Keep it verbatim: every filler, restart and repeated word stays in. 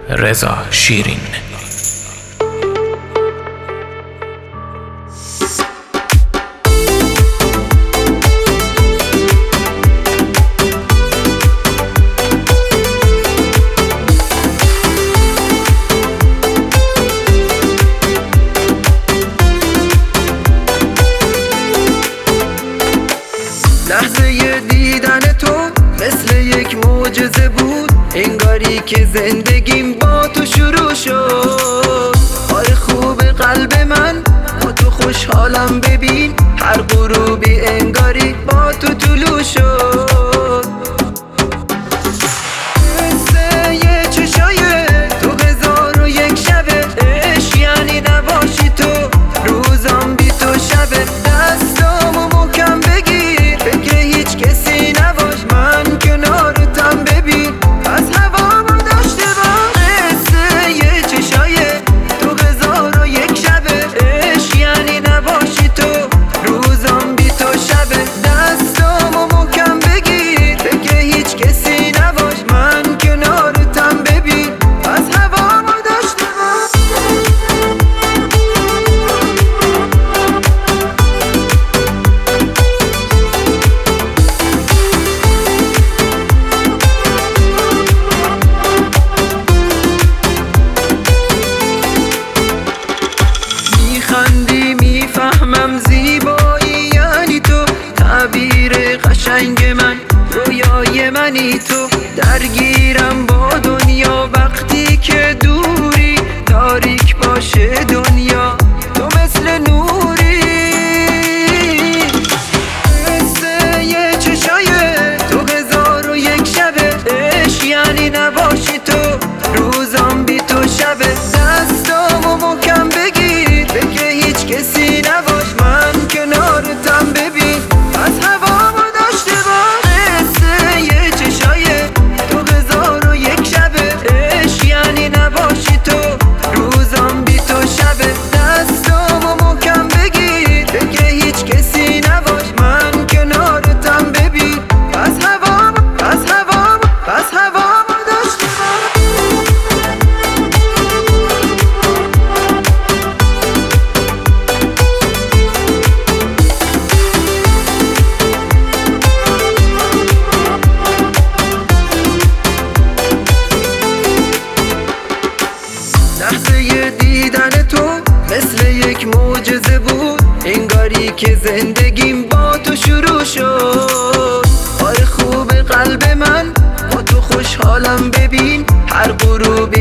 رضا شیرین. لحظه دیدن تو مثل یک معجزه بود، انگاری که زندگیم با تو شروع شد. حال خوب قلب من با تو خوشحالم، ببین هر غروبی انگاری با تو طلوع شد. قصه یه چشای تو هزار و یک شبه، عشق یعنی نباشی تو روزم بی تو شبه. دستامو محکم بگیر، فکر هیچ کسی نباش، من کنارتم ببین از هوامو داشته باش. قصه یه چشای تو هزار و یک شبه، عشق یعنی نباشی تو روزم بی تو شبه. دستامو محکم بگیر، فکر هیچ کسی نباش، من کنارتم ببین از هوامو داشته باش. میخندی میفهمم زیبایی یعنی تو، تعبیر قشنگ من رویای منی تو. درگیرم با دنیا وقتی که دوری، تاریک باشه دنیا تو مثل نوری. قصه یه چشای تو هزار و یک شبه، عشق یعنی نباشی تو روزم بی تو شبه. دستامو محکم بگیر، فکر هیچ کسی نباش، من کنارتم ببین از هوامو داشته باش. قصه یه چشای تو هزار و یک شبه، عشق یعنی نباشی تو روزم بی تو شبه. دستامو محکم بگیر، فکر هیچ کسی نباش، من کنارتم ببین از هوامو از هوامو از هوامو داشته باش. لحظه دیدن تو مثل یک معجزه بود، انگاری که زندگیم با تو شروع شد. حال خوب قلب من با تو خوشحالم، ببین هر غروبی